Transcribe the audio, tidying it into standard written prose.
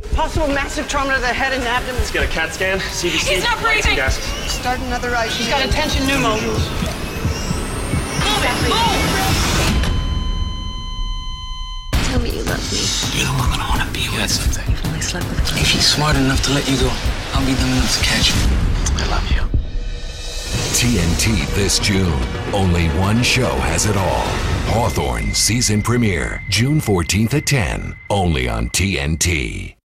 Possible massive trauma to the head and abdomen. Let's get a CAT scan, CBC, He's not breathing. gases. Start another ICU. She's got a tension pneumo. Move it, move! Tell me you love me. You're the one that I want to be with. Something. You've only slept with me. If he's smart enough to let you go, I'll be dumb enough to catch you. I love you. TNT this June. Only one show has it all. Hawthorne season premiere, June 14th at 10, only on TNT.